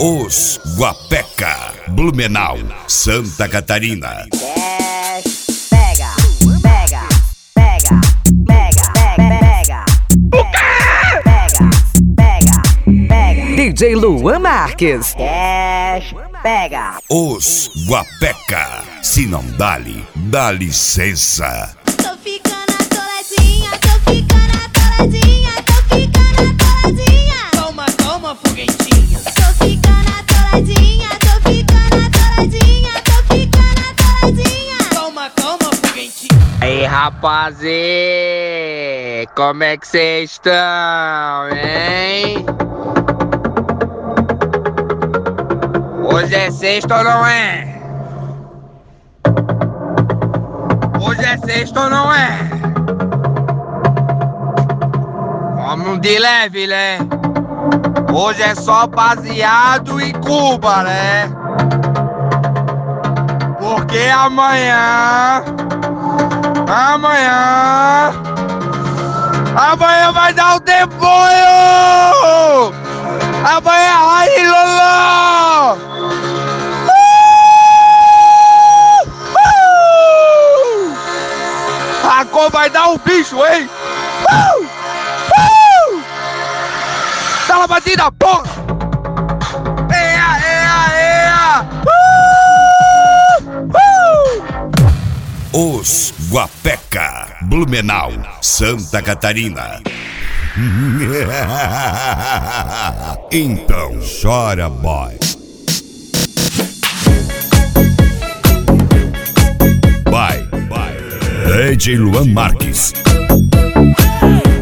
Os Guapeca, Blumenau, Santa Catarina. Pega, pega, pega, pega, pega, pega, pega, pega. DJ Luan Marques. Pega. Os Guapeca, se não dá-lhe, dá licença. Tô ficando atoladinha, tô ficando atoladinha, tô ficando atoladinha. Toma, toma, foguetinha. Tô ficando atoladinha, tô ficando atoladinha, tô ficando atoladinha. Toma, toma, foguetinha. Aí, rapazes, como é que cês estão, hein? Hoje é sexta ou não é? Hoje é sexta ou não é? Vamos de leve, né? Hoje é só baseado em Cuba, né? Porque amanhã vai dar o depoio! Amanhã, ai, Lolo! A cor vai dar um bicho, hein? Dá uma batida, porra! Ea! Os Guapeca, Blumenau, Santa Catarina. Então chora, boy. Vai, DJ Luan Marques.